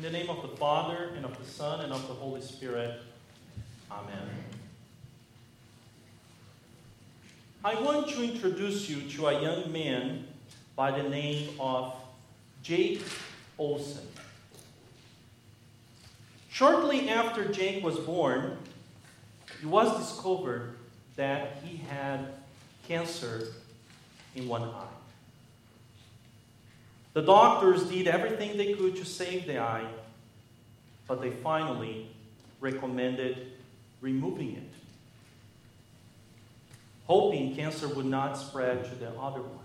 the name of the Father, and of the Son, and of the Holy Spirit. Amen. I want to introduce you to a young man by the name of Jake Olsen. Shortly after Jake was born, it was discovered that he had cancer in one eye. The doctors did everything they could to save the eye, but they finally recommended removing it, hoping cancer would not spread to the other one.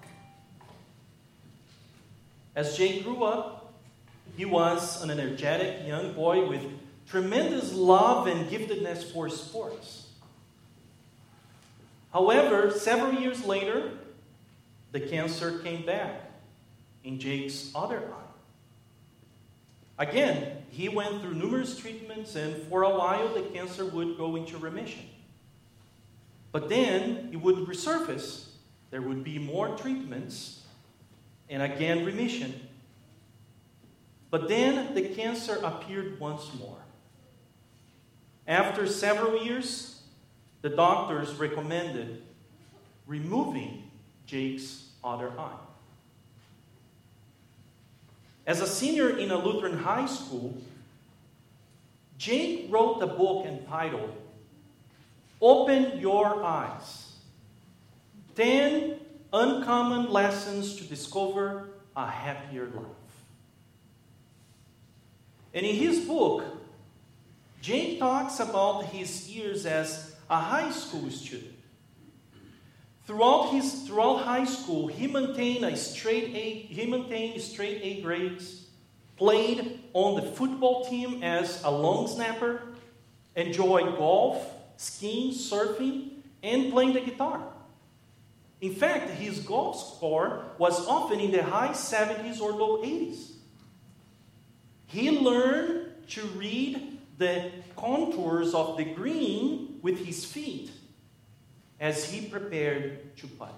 As Jake grew up, he was an energetic young boy with tremendous love and giftedness for sports. However, several years later, the cancer came back in Jake's other eye. Again, he went through numerous treatments, and for a while the cancer would go into remission. But then it would resurface. There would be more treatments, and again remission. But then the cancer appeared once more. After several years, the doctors recommended removing Jake's other eye. As a senior in a Lutheran high school, Jake wrote a book entitled Open Your Eyes: 10 Uncommon Lessons to Discover a Happier Life. And in his book, Jake talks about his years as a high school student. Throughout high school, he maintained straight A grades, played on the football team as a long snapper, enjoyed golf, skiing, surfing, and playing the guitar. In fact, his golf score was often in the high 70s or low 80s. He learned to read the contours of the green with his feet as he prepared to putt.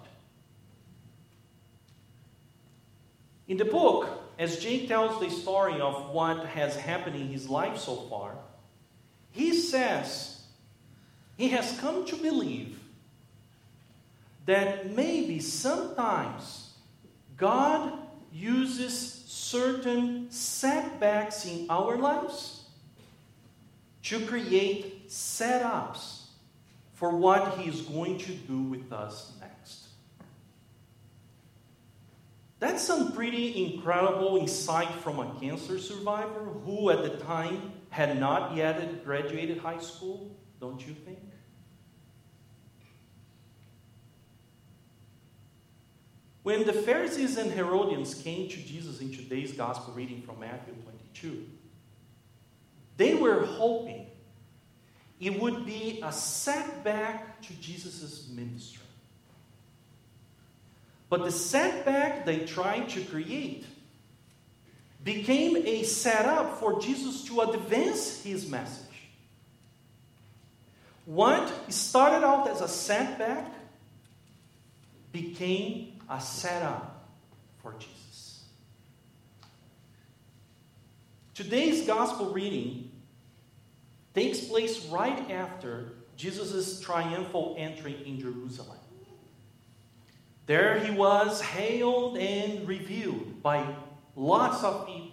In the book, as Jake tells the story of what has happened in his life so far, he says he has come to believe that maybe sometimes God uses certain setbacks in our lives to create setups for what He is going to do with us next. That's some pretty incredible insight from a cancer survivor who at the time had not yet graduated high school, don't you think? When the Pharisees and Herodians came to Jesus in today's gospel reading from Matthew 22, they were hoping it would be a setback to Jesus' ministry. But the setback they tried to create became a setup for Jesus to advance His message. What started out as a setback became a setup for Jesus. Today's gospel reading takes place right after Jesus' triumphal entry in Jerusalem. There He was hailed and revealed by lots of people.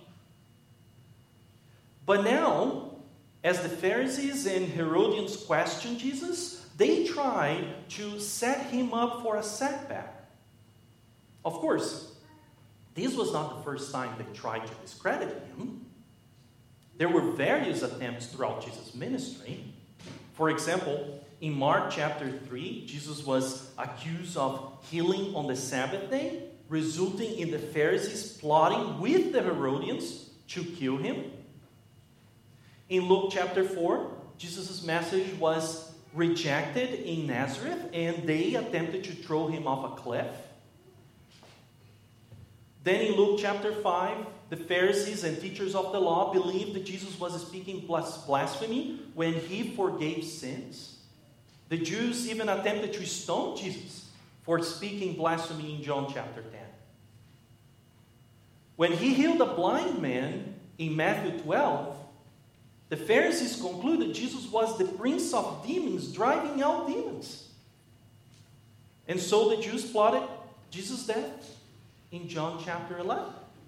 But now, as the Pharisees and Herodians questioned Jesus, they tried to set Him up for a setback. Of course, this was not the first time they tried to discredit Him. There were various attempts throughout Jesus' ministry. For example, in Mark chapter 3, Jesus was accused of healing on the Sabbath day, resulting in the Pharisees plotting with the Herodians to kill Him. In Luke chapter 4, Jesus' message was rejected in Nazareth, and they attempted to throw Him off a cliff. Then in Luke chapter 5, the Pharisees and teachers of the law believed that Jesus was speaking blasphemy when He forgave sins. The Jews even attempted to stone Jesus for speaking blasphemy in John chapter 10. When He healed a blind man in Matthew 12, the Pharisees concluded Jesus was the prince of demons, driving out demons. And so the Jews plotted Jesus' death in John chapter 11.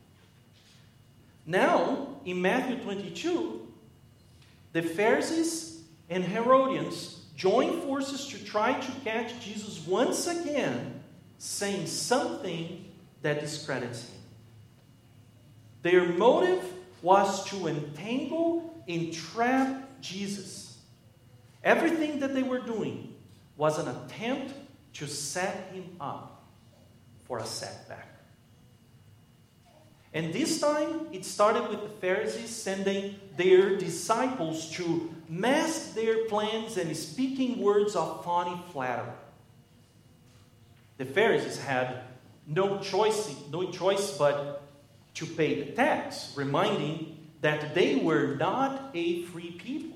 Now, in Matthew 22, the Pharisees and Herodians joined forces to try to catch Jesus once again, saying something that discredits him. Their motive was to entangle, entrap Jesus. Everything that they were doing was an attempt to set him up for a setback. And this time, it started with the Pharisees sending their disciples to mask their plans and speaking words of phony flattery. The Pharisees had no choice but to pay the tax, reminding that they were not a free people.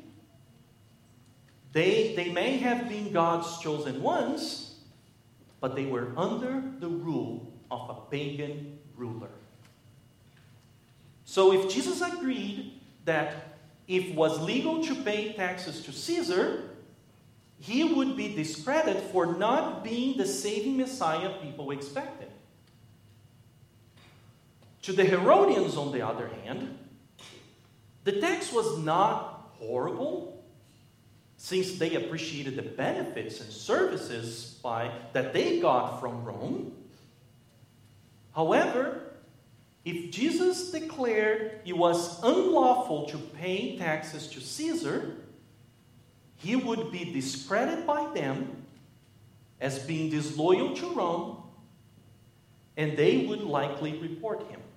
They may have been God's chosen ones, but they were under the rule of a pagan ruler. So if Jesus agreed that if it was legal to pay taxes to Caesar, he would be discredited for not being the saving Messiah people expected. To the Herodians, on the other hand, the tax was not horrible, since they appreciated the benefits and services that they got from Rome. However, if Jesus declared it was unlawful to pay taxes to Caesar, he would be discredited by them as being disloyal to Rome, and they would likely report him.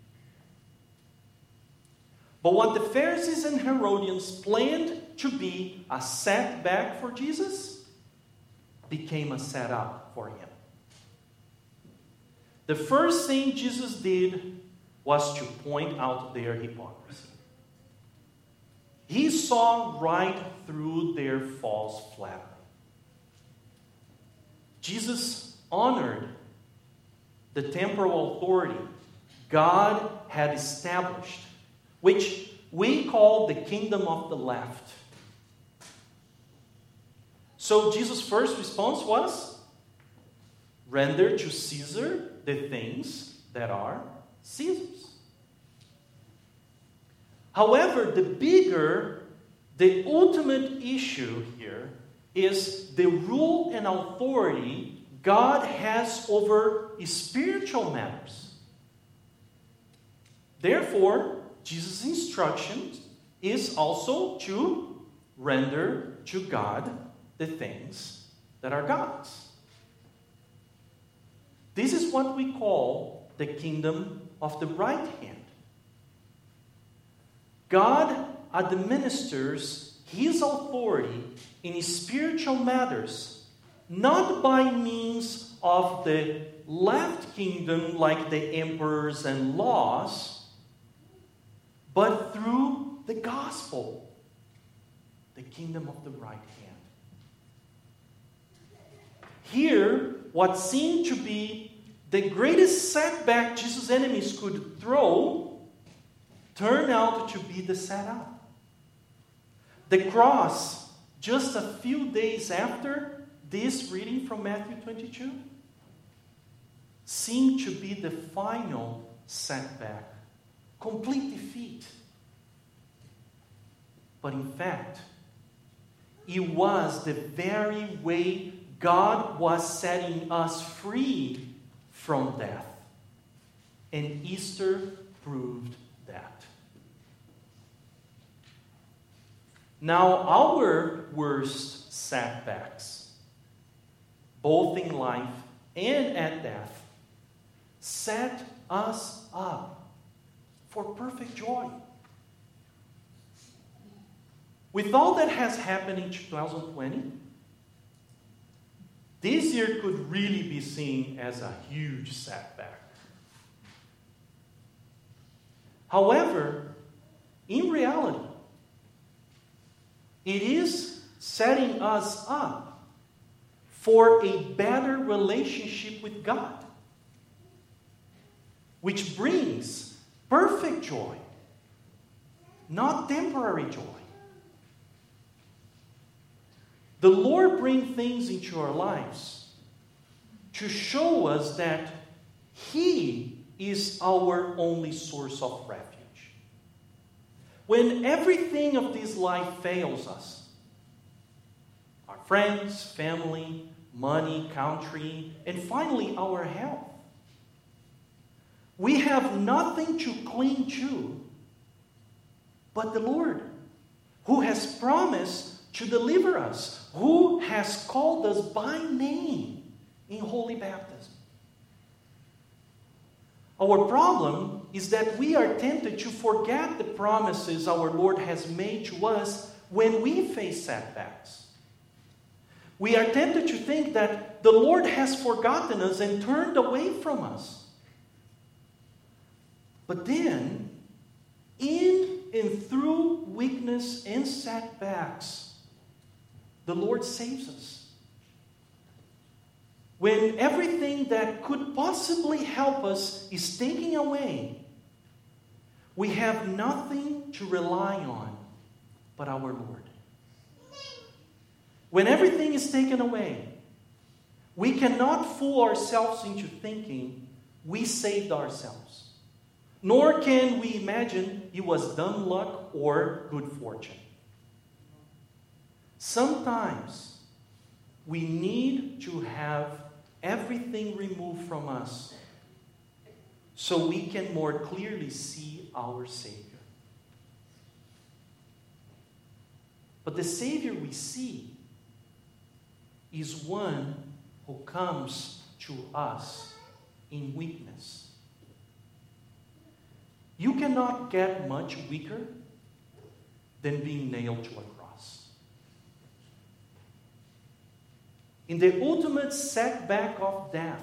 But what the Pharisees and Herodians planned to be a setback for Jesus became a setup for him. The first thing Jesus did was to point out their hypocrisy. He saw right through their false flattery. Jesus honored the temporal authority God had established, which we call the kingdom of the left. So Jesus' first response was, render to Caesar the things that are Caesar's. However, the ultimate issue here is the rule and authority God has over spiritual matters. Therefore, Jesus' instruction is also to render to God the things that are God's. This is what we call the kingdom of the right hand. God administers his authority in spiritual matters, not by means of the left kingdom like the emperors and laws, but through the gospel, the kingdom of the right hand. Here, what seemed to be the greatest setback Jesus' enemies could throw turned out to be the setup. The cross, just a few days after this reading from Matthew 22, seemed to be the final setback, complete defeat. But in fact, it was the very way God was setting us free from death. And Easter proved that. Now, our worst setbacks, both in life and at death, set us up for perfect joy. With all that has happened in 2020, this year could really be seen as a huge setback. However, in reality, it is setting us up for a better relationship with God, which brings perfect joy not temporary joy. The Lord brings things into our lives to show us that He is our only source of refuge. When everything of this life fails us, our friends, family, money, country, and finally our health, we have nothing to cling to but the Lord, who has promised to deliver us, who has called us by name in holy baptism. Our problem is that we are tempted to forget the promises our Lord has made to us when we face setbacks. We are tempted to think that the Lord has forgotten us and turned away from us. But then, in and through weakness and setbacks, the Lord saves us. When everything that could possibly help us is taken away, we have nothing to rely on but our Lord. When everything is taken away, we cannot fool ourselves into thinking we saved ourselves. Nor can we imagine it was dumb luck or good fortune. Sometimes we need to have everything removed from us so we can more clearly see our Savior. But the Savior we see is one who comes to us in weakness. You cannot get much weaker than being nailed to a cross. In the ultimate setback of death,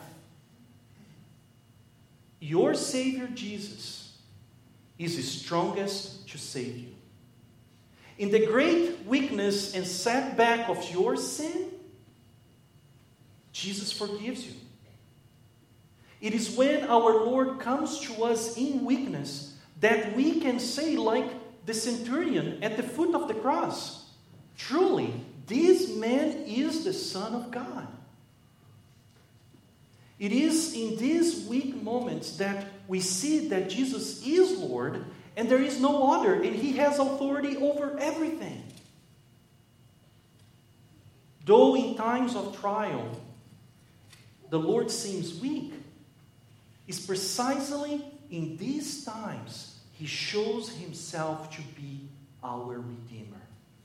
your Savior Jesus is strongest to save you. In the great weakness and setback of your sin, Jesus forgives you. It is when our Lord comes to us in weakness that we can say, like the centurion at the foot of the cross, truly, this man is the Son of God. It is in these weak moments that we see that Jesus is Lord and there is no other, and He has authority over everything. Though in times of trial, the Lord seems weak, it's precisely in these times He shows Himself to be our Redeemer.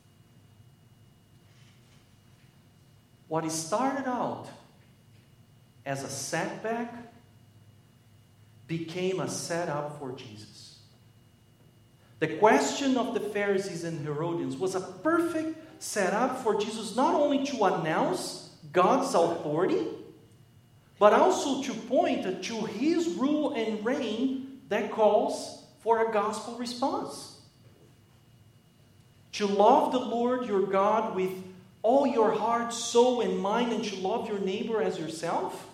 What started out as a setback became a setup for Jesus. The question of the Pharisees and Herodians was a perfect setup for Jesus not only to announce God's authority, but also to point to His rule and reign that calls for a gospel response. To love the Lord your God with all your heart, soul, and mind, and to love your neighbor as yourself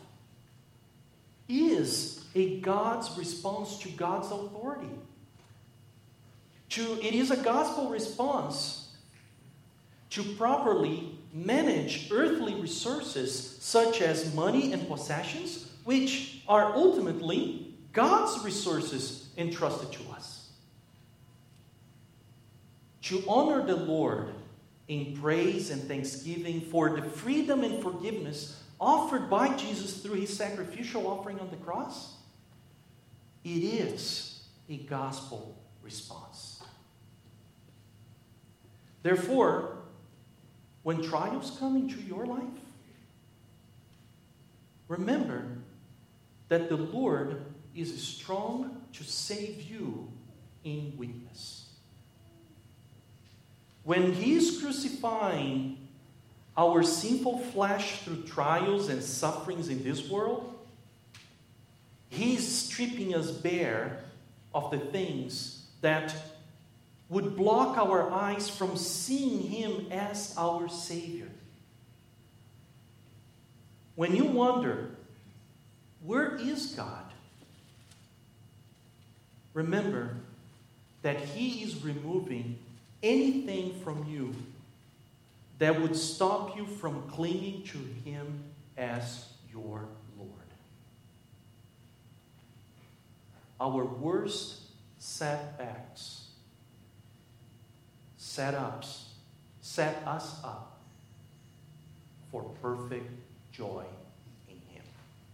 is a God's response to God's authority. It is a gospel response to properly manage earthly resources such as money and possessions, which are ultimately God's resources entrusted to us. To honor the Lord in praise and thanksgiving for the freedom and forgiveness offered by Jesus through His sacrificial offering on the cross, it is a gospel response. Therefore, when trials come into your life, remember that the Lord is strong to save you in weakness. When He is crucifying our sinful flesh through trials and sufferings in this world, He is stripping us bare of the things that would block our eyes from seeing Him as our Savior. When you wonder, where is God? Remember that He is removing anything from you that would stop you from clinging to Him as your Lord. Our worst setbacks set us up for perfect joy in Him.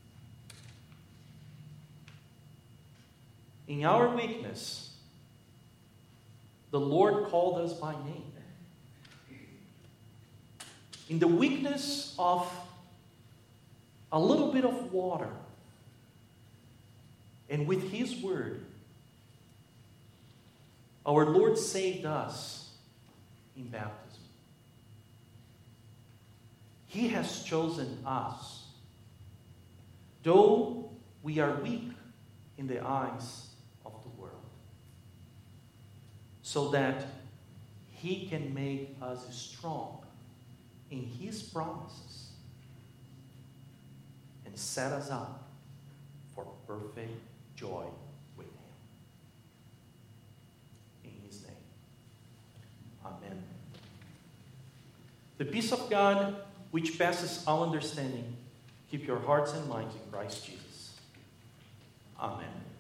In our weakness, the Lord called us by name. In the weakness of a little bit of water, and with His word, our Lord saved us in baptism. He has chosen us, though we are weak in the eyes of the world, so that He can make us strong in His promises and set us up for perfect joy with Him. In His name. Amen. The peace of God, which passes all understanding, keep your hearts and minds in Christ Jesus. Amen.